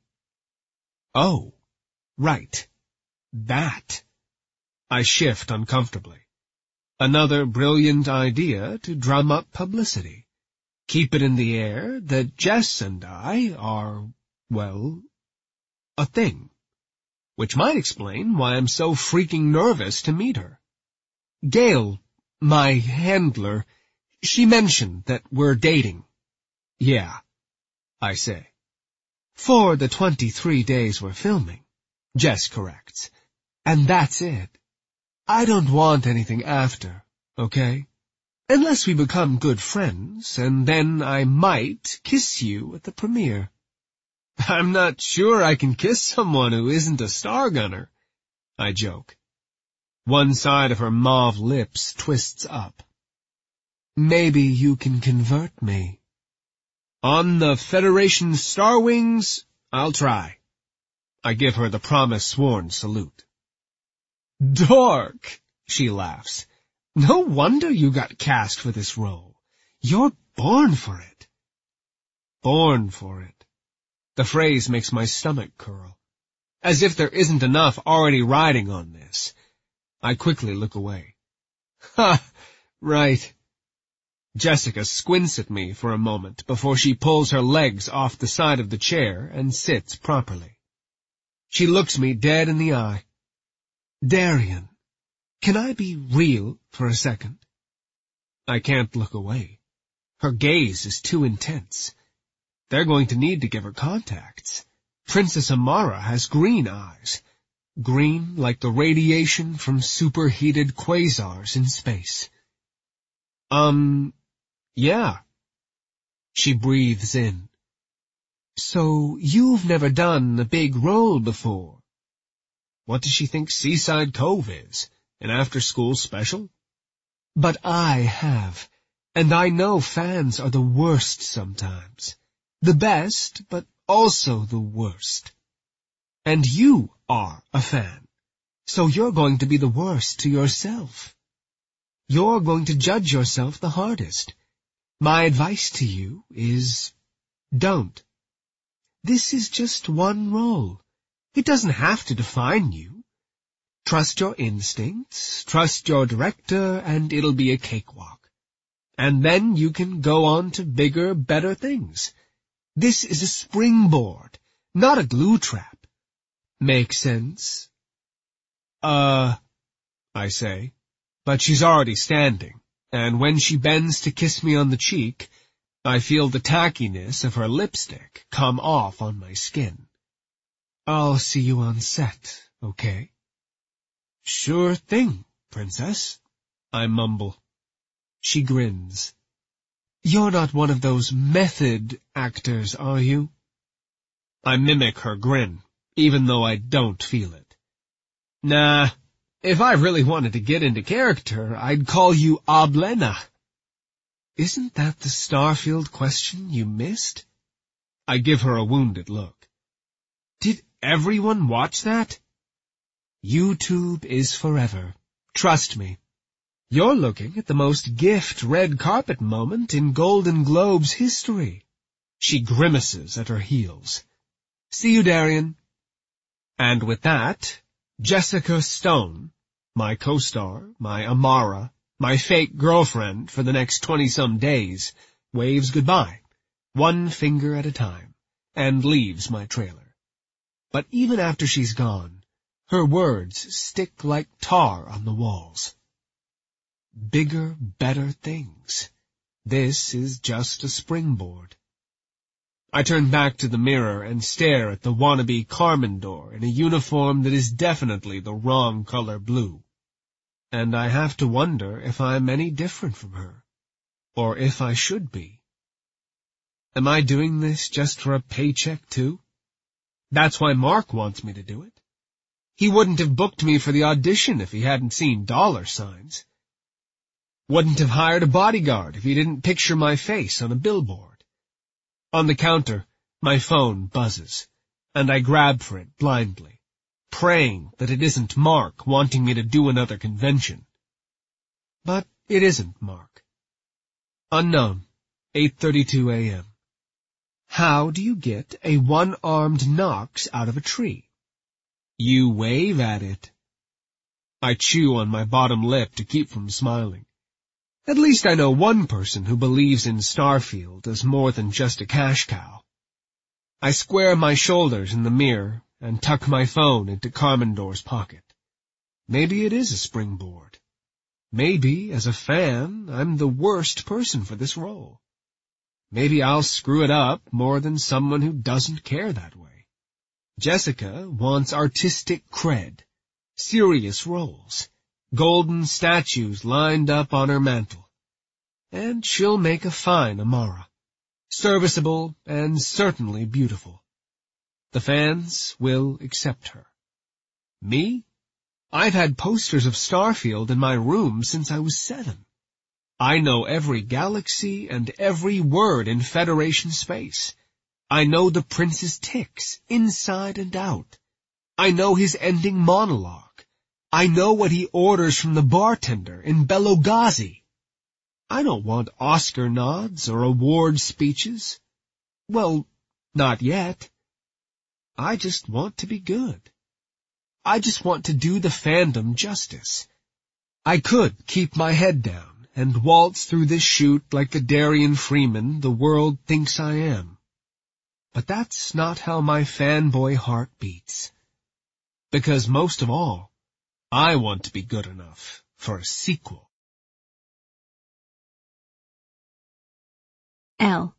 [SPEAKER 2] Oh, right. That. I shift uncomfortably. Another brilliant idea to drum up publicity. Keep it in the air that Jess and I are, well, a thing. Which might explain why I'm so freaking nervous to meet her. Gail, my handler, she mentioned that we're dating. Yeah, I say. For the twenty-three days we're filming, Jess corrects. And that's it. I don't want anything after, okay? Unless we become good friends, and then I might kiss you at the premiere. I'm not sure I can kiss someone who isn't a Stargunner, I joke. One side of her mauve lips twists up. Maybe you can convert me. On the Federation Star Wings, I'll try. I give her the promise-sworn salute. Dork, she laughs. No wonder you got cast for this role. You're born for it. Born for it. The phrase makes my stomach curl. As if there isn't enough already riding on this. I quickly look away. Ha! Right. Jessica squints at me for a moment before she pulls her legs off the side of the chair and sits properly. She looks me dead in the eye. Darian, can I be real for a second? I can't look away. Her gaze is too intense. They're going to need to give her contacts. Princess Amara has green eyes. Green like the radiation from superheated quasars in space. Um, yeah. She breathes in. So you've never done a big role before? What does she think Seaside Cove is? An after-school special? But I have, and I know fans are the worst sometimes. The best, but also the worst. And you are a fan, so you're going to be the worst to yourself. You're going to judge yourself the hardest. My advice to you is, don't. This is just one role. It doesn't have to define you. Trust your instincts, trust your director, and it'll be a cakewalk. And then you can go on to bigger, better things. This is a springboard, not a glue trap. Make sense? Uh, I say, but she's already standing, and when she bends to kiss me on the cheek, I feel the tackiness of her lipstick come off on my skin. I'll see you on set, okay? Sure thing, princess, I mumble. She grins. You're not one of those method actors, are you? I mimic her grin, even though I don't feel it. Nah, if I really wanted to get into character, I'd call you Oblena. Isn't that the Starfield question you missed? I give her a wounded look. Did everyone watch that? YouTube is forever. Trust me. You're looking at the most gift red carpet moment in Golden Globe's history. She grimaces at her heels. See you, Darian. And with that, Jessica Stone, my co-star, my Amara, my fake girlfriend for the next twenty-some days, waves goodbye, one finger at a time, and leaves my trailer. But even after she's gone, her words stick like tar on the walls. Bigger, better things. This is just a springboard. I turn back to the mirror and stare at the wannabe Carmendor in a uniform that is definitely the wrong color blue. And I have to wonder if I'm any different from her, or if I should be. Am I doing this just for a paycheck, too? That's why Mark wants me to do it. He wouldn't have booked me for the audition if he hadn't seen dollar signs. Wouldn't have hired a bodyguard if he didn't picture my face on a billboard. On the counter, my phone buzzes, and I grab for it blindly, praying that it isn't Mark wanting me to do another convention. But it isn't Mark. Unknown, eight thirty-two a m How do you get a one-armed Knox out of a tree? You wave at it. I chew on my bottom lip to keep from smiling. At least I know one person who believes in Starfield as more than just a cash cow. I square my shoulders in the mirror and tuck my phone into Carmendor's pocket. Maybe it is a springboard. Maybe, as a fan, I'm the worst person for this role. Maybe I'll screw it up more than someone who doesn't care that way. Jessica wants artistic cred, serious roles, golden statues lined up on her mantle. And she'll make a fine Amara, serviceable and certainly beautiful. The fans will accept her. Me? I've had posters of Starfield in my room since I was seven. I know every galaxy and every word in Federation space. I know the prince's tics, inside and out. I know his ending monologue. I know what he orders from the bartender in Belogazi. I don't want Oscar nods or award speeches. Well, not yet. I just want to be good. I just want to do the fandom justice. I could keep my head down and waltz through this shoot like the Darian Freeman the world thinks I am. But that's not how my fanboy heart beats. Because most of all, I want to be good enough for a sequel.
[SPEAKER 1] L.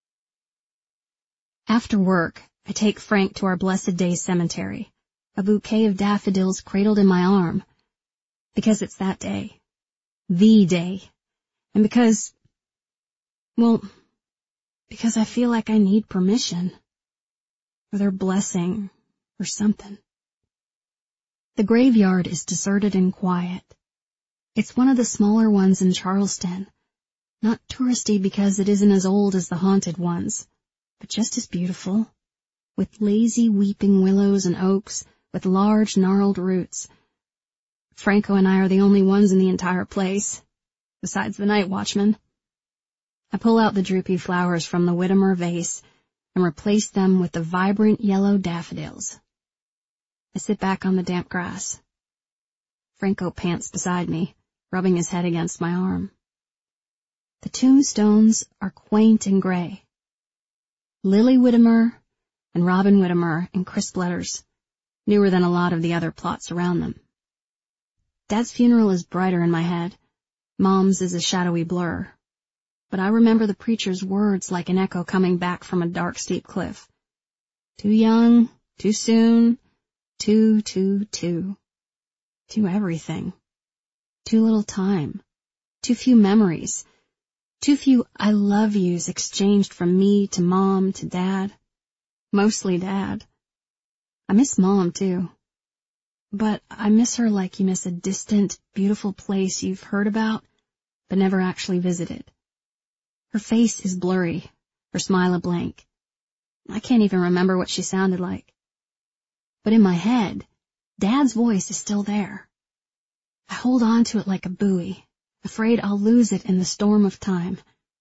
[SPEAKER 1] After work, I take Frank to our Blessed Day cemetery, a bouquet of daffodils cradled in my arm. Because it's that day. The day. And because, well, because I feel like I need permission. Or their blessing, or something. The graveyard is deserted and quiet. It's one of the smaller ones in Charleston. Not touristy because it isn't as old as the haunted ones, but just as beautiful. With lazy weeping willows and oaks, with large gnarled roots. Franco and I are the only ones in the entire place, besides the night watchman. I pull out the droopy flowers from the Whittemore vase and replace them with the vibrant yellow daffodils. I sit back on the damp grass. Franco pants beside me, rubbing his head against my arm. The tombstones are quaint and gray. Lily Whittemore and Robin Whittemore in crisp letters, newer than a lot of the other plots around them. Dad's funeral is brighter in my head. Mom's is a shadowy blur. But I remember the preacher's words like an echo coming back from a dark, steep cliff. Too young, too soon, too, too, too. Too everything. Too little time. Too few memories. Too few I love yous exchanged from me to Mom to Dad. Mostly Dad. I miss Mom, too. But I miss her like you miss a distant, beautiful place you've heard about, but never actually visited. Her face is blurry, her smile a blank. I can't even remember what she sounded like. But in my head, Dad's voice is still there. I hold on to it like a buoy, afraid I'll lose it in the storm of time.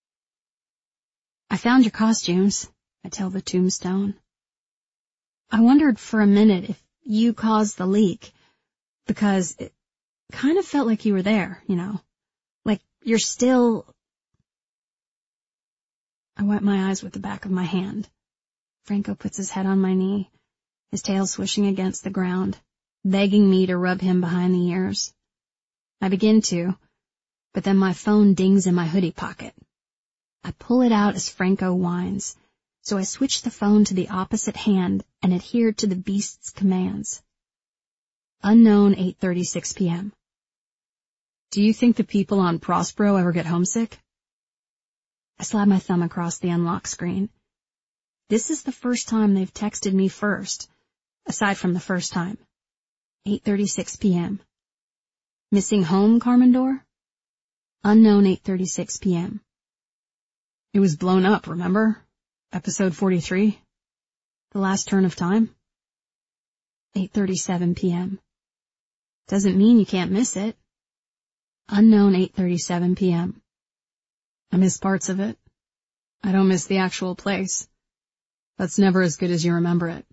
[SPEAKER 1] I found your costumes, I tell the tombstone. I wondered for a minute if you caused the leak, because it kind of felt like you were there, you know, like you're still... I wipe my eyes with the back of my hand. Franco puts his head on my knee, his tail swishing against the ground, begging me to rub him behind the ears. I begin to, but then my phone dings in my hoodie pocket. I pull it out as Franco whines, so I switch the phone to the opposite hand and adhere to the beast's commands. Unknown eight thirty-six p.m. Do you think the people on Prospero ever get homesick? I slide my thumb across the unlock screen. This is the first time they've texted me first, aside from the first time. eight thirty-six p.m. Missing home, Carmendor? Unknown eight thirty-six p.m. It was blown up, remember? Episode forty-three? The last turn of time? eight thirty-seven p.m. Doesn't mean you can't miss it. Unknown eight thirty-seven p.m. I miss parts of it. I don't miss the actual place. That's never as good as you remember it.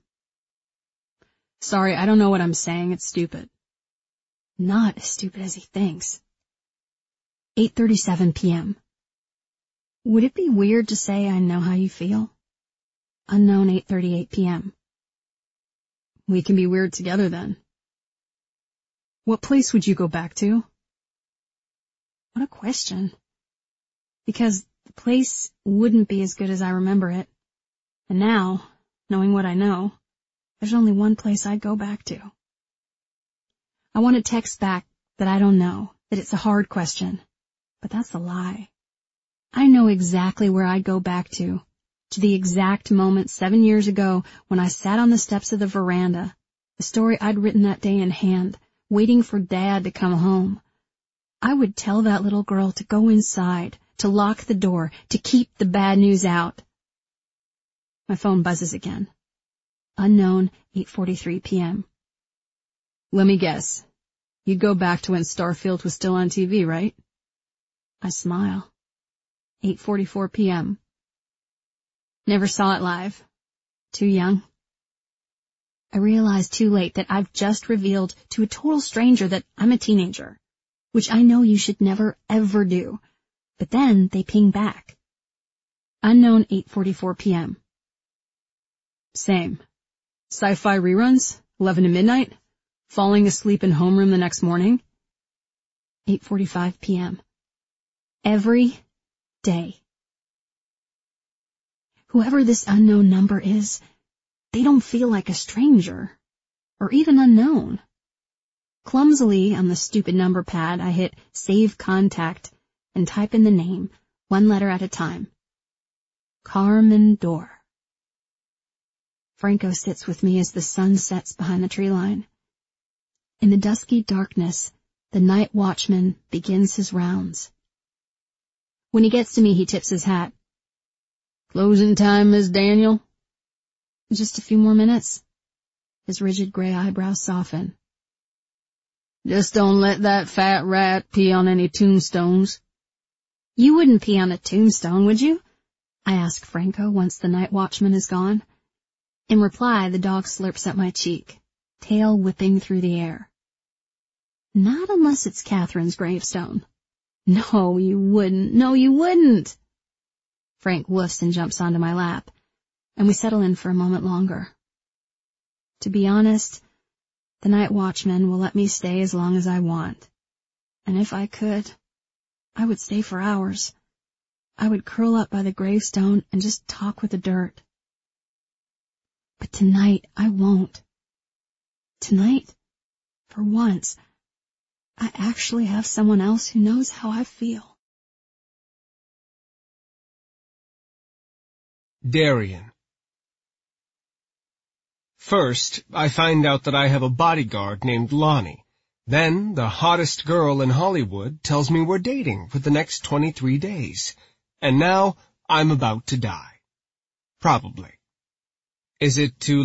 [SPEAKER 1] Sorry, I don't know what I'm saying. It's stupid. Not as stupid as he thinks. eight thirty-seven p.m. Would it be weird to say I know how you feel? Unknown eight thirty-eight p.m. We can be weird together then. What place would you go back to? What a question. Because the place wouldn't be as good as I remember it. And now, knowing what I know, there's only one place I'd go back to. I want to text back that I don't know, that it's a hard question. But that's a lie. I know exactly where I'd go back to, to the exact moment seven years ago when I sat on the steps of the veranda, the story I'd written that day in hand, waiting for Dad to come home. I would tell that little girl to go inside, to lock the door, to keep the bad news out. My phone buzzes again. Unknown eight forty-three p.m. Let me guess. You'd go back to when Starfield was still on T V, right? I smile. eight forty-four p.m. Never saw it live. Too young. I realize too late that I've just revealed to a total stranger that I'm a teenager, which I know you should never ever do. But then they ping back. Unknown eight forty-four p.m. Same. Sci-fi reruns, eleven to midnight, falling asleep in homeroom the next morning. eight forty-five p.m. Every day. Whoever this unknown number is, they don't feel like a stranger, or even unknown. Clumsily on the stupid number pad, I hit Save Contact and type in the name, one letter at a time. Carmendor. Franco sits with me as the sun sets behind the tree line. In the dusky darkness, the night watchman begins his rounds. When he gets to me, he tips his hat. Closing time, Miss Daniel? Just a few more minutes. His rigid gray eyebrows soften. Just don't let that fat rat pee on any tombstones. You wouldn't pee on a tombstone, would you? I ask Franco once the night watchman is gone. In reply, the dog slurps at my cheek, tail whipping through the air. Not unless it's Catherine's gravestone. No, you wouldn't. No, you wouldn't. Frank woofs and jumps onto my lap, and we settle in for a moment longer. To be honest, the night watchman will let me stay as long as I want. And if I could, I would stay for hours. I would curl up by the gravestone and just talk with the dirt. But tonight, I won't. Tonight, for once, I actually have someone else who knows how I feel.
[SPEAKER 2] Darian. First, I find out that I have a bodyguard named Lonnie. Then, the hottest girl in Hollywood tells me we're dating for the next twenty-three days. And now, I'm about to die. Probably. Is it too